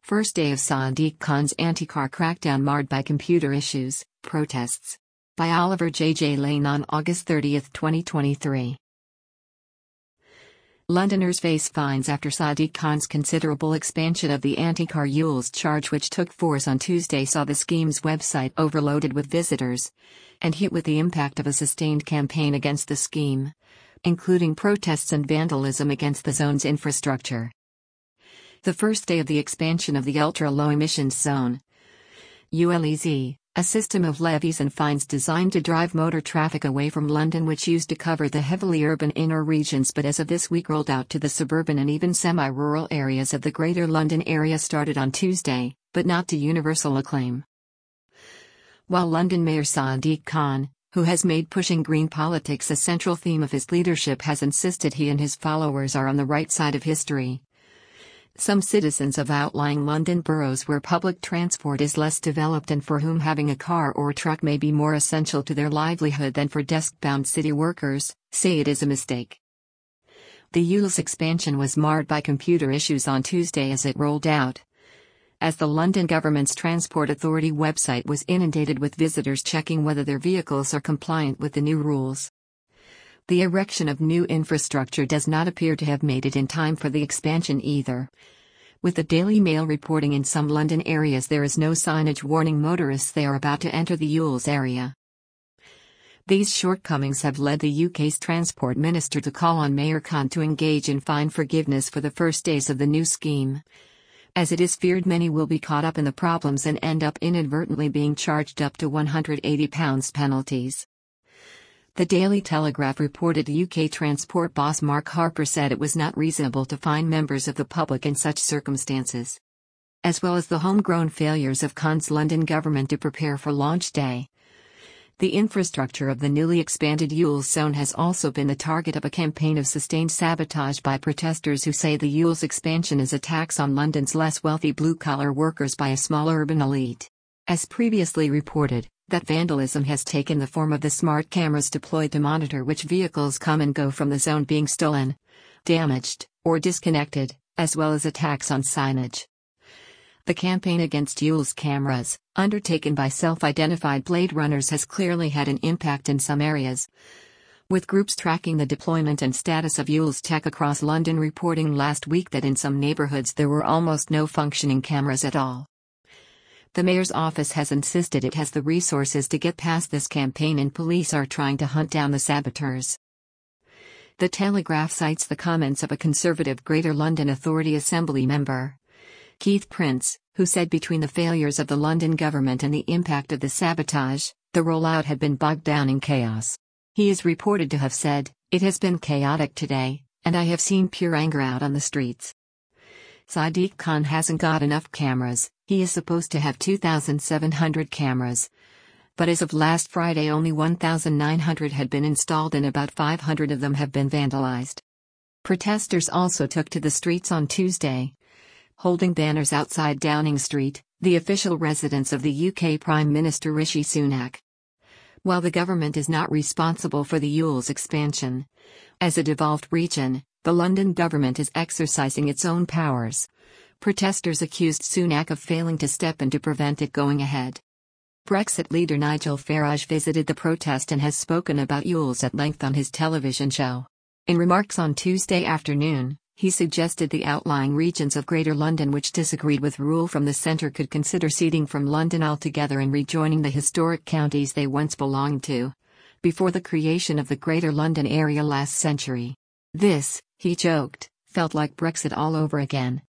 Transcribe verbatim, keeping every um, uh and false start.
First day of Sadiq Khan's anti-car crackdown marred by computer issues, protests. By Oliver J. J. Lane on August thirtieth, twenty twenty-three. Londoners face fines after Sadiq Khan's considerable expansion of the anti-car rules charge, which took force on Tuesday, saw the scheme's website overloaded with visitors and hit with the impact of a sustained campaign against the scheme, including protests and vandalism against the zone's infrastructure. The first day of the expansion of the ultra-low emissions zone, U L E Z, a system of levies and fines designed to drive motor traffic away from London, which used to cover the heavily urban inner regions but as of this week rolled out to the suburban and even semi-rural areas of the Greater London area, started on Tuesday, but not to universal acclaim. While London Mayor Sadiq Khan, who has made pushing green politics a central theme of his leadership, has insisted he and his followers are on the right side of history, some citizens of outlying London boroughs where public transport is less developed and for whom having a car or truck may be more essential to their livelihood than for desk-bound city workers, say it is a mistake. The U L E Z expansion was marred by computer issues on Tuesday as it rolled out, as the London Government's Transport Authority website was inundated with visitors checking whether their vehicles are compliant with the new rules. The erection of new infrastructure does not appear to have made it in time for the expansion either, with the Daily Mail reporting in some London areas there is no signage warning motorists they are about to enter the U L E Z area. These shortcomings have led the U K's Transport Minister to call on Mayor Khan to engage in fine forgiveness for the first days of the new scheme, as it is feared many will be caught up in the problems and end up inadvertently being charged up to one hundred eighty pounds penalties. The Daily Telegraph reported U K transport boss Mark Harper said it was not reasonable to fine members of the public in such circumstances, as well as the homegrown failures of Khan's London government to prepare for launch day. The infrastructure of the newly expanded U L E Z zone has also been the target of a campaign of sustained sabotage by protesters who say the U L E Z expansion is a tax on London's less wealthy blue-collar workers by a small urban elite. As previously reported, that vandalism has taken the form of the smart cameras deployed to monitor which vehicles come and go from the zone being stolen, damaged, or disconnected, as well as attacks on signage. The campaign against U L E Z cameras, undertaken by self-identified Blade Runners, has clearly had an impact in some areas, with groups tracking the deployment and status of U L E Z tech across London reporting last week that in some neighbourhoods there were almost no functioning cameras at all. The mayor's office has insisted it has the resources to get past this campaign and police are trying to hunt down the saboteurs. The Telegraph cites the comments of a Conservative Greater London Authority Assembly member, Keith Prince, who said between the failures of the London government and the impact of the sabotage, the rollout had been bogged down in chaos. He is reported to have said, "It has been chaotic today, and I have seen pure anger out on the streets." Sadiq Khan hasn't got enough cameras. He is supposed to have two thousand seven hundred cameras, but as of last Friday only one thousand nine hundred had been installed and about five hundred of them have been vandalized. Protesters also took to the streets on Tuesday, holding banners outside Downing Street, the official residence of the U K Prime Minister Rishi Sunak. While the government is not responsible for the U L E Z expansion, as a devolved region, the London government is exercising its own powers. Protesters accused Sunak of failing to step in to prevent it going ahead. Brexit leader Nigel Farage visited the protest and has spoken about U L E Z at length on his television show. In remarks on Tuesday afternoon, he suggested the outlying regions of Greater London which disagreed with rule from the centre could consider ceding from London altogether and rejoining the historic counties they once belonged to, before the creation of the Greater London area last century. This, he joked, felt like Brexit all over again.